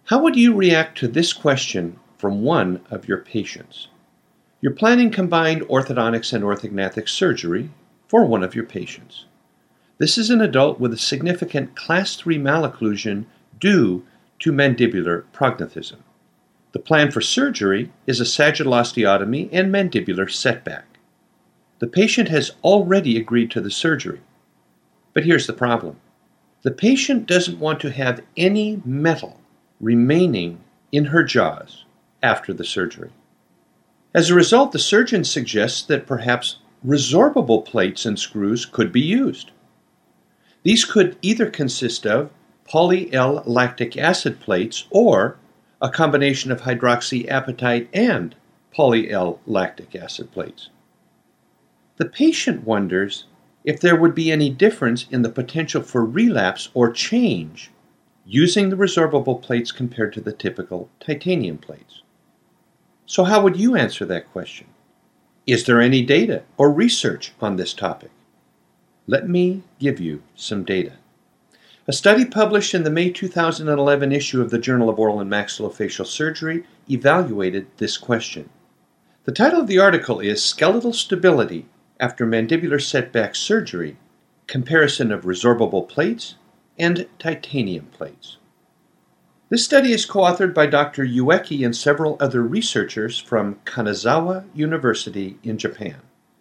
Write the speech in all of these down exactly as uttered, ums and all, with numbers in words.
How would you react to this question from one of your patients? You're planning combined orthodontics and orthognathic surgery for one of your patients. This is an adult with a significant class three malocclusion due to mandibular prognathism. The plan for surgery is a sagittal osteotomy and mandibular setback. The patient has already agreed to the surgery. But here's the problem. The patient doesn't want to have any metal remaining in her jaws after the surgery. As a result, the surgeon suggests that perhaps resorbable plates and screws could be used. These could either consist of poly-L-lactic acid plates or a combination of hydroxyapatite and poly-L-lactic acid plates. The patient wonders if there would be any difference in the potential for relapse or change using the resorbable plates compared to the typical titanium plates. So how would you answer that question? Is there any data or research on this topic? Let me give you some data. A study published in the May two thousand eleven issue of the Journal of Oral and Maxillofacial Surgery evaluated this question. The title of the article is Skeletal Stability After Mandibular Setback Surgery, Comparison of Resorbable Plates and Titanium Plates. This study is co-authored by Doctor Ueki and several other researchers from Kanazawa University in Japan.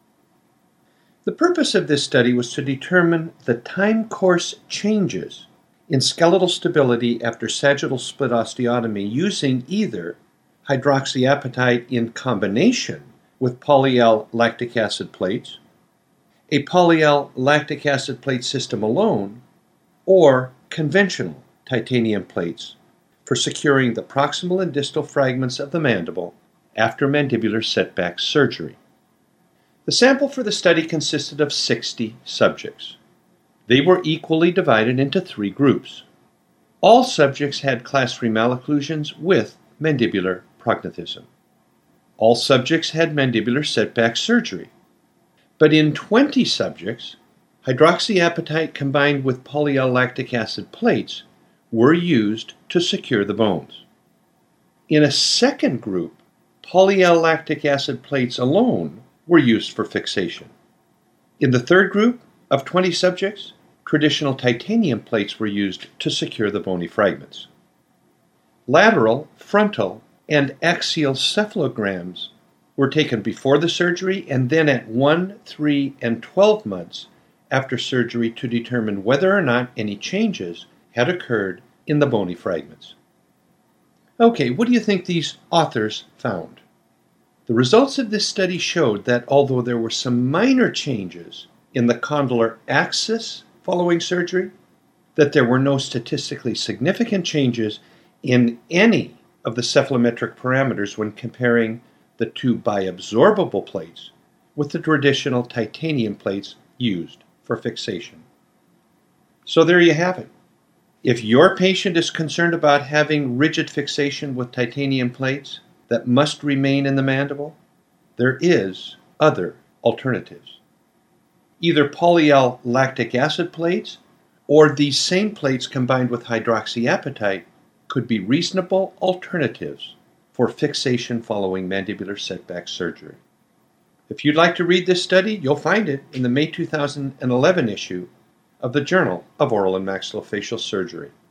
The purpose of this study was to determine the time course changes in skeletal stability after sagittal split osteotomy using either hydroxyapatite in combination with poly-L-lactic acid plates, a poly-L-lactic acid plate system alone, or conventional titanium plates for securing the proximal and distal fragments of the mandible after mandibular setback surgery. The sample for the study consisted of sixty subjects. They were equally divided into three groups. All subjects had class three malocclusions with mandibular prognathism. All subjects had mandibular setback surgery. But in twenty subjects, hydroxyapatite combined with poly-L-lactic acid plates were used to secure the bones. In a second group, poly-L-lactic acid plates alone were used for fixation. In the third group of twenty subjects, traditional titanium plates were used to secure the bony fragments. Lateral, frontal, and axial cephalograms were taken before the surgery and then at one, three, and twelve months after surgery to determine whether or not any changes had occurred in the bony fragments. Okay, what do you think these authors found? The results of this study showed that although there were some minor changes in the condylar axis following surgery, that there were no statistically significant changes in any of the cephalometric parameters when comparing the two biabsorbable plates with the traditional titanium plates used for fixation. So there you have it. If your patient is concerned about having rigid fixation with titanium plates that must remain in the mandible, there is other alternatives. Either poly-L-lactic acid plates or these same plates combined with hydroxyapatite could be reasonable alternatives for fixation following mandibular setback surgery. If you'd like to read this study, you'll find it in the May two thousand eleven issue of the Journal of Oral and Maxillofacial Surgery.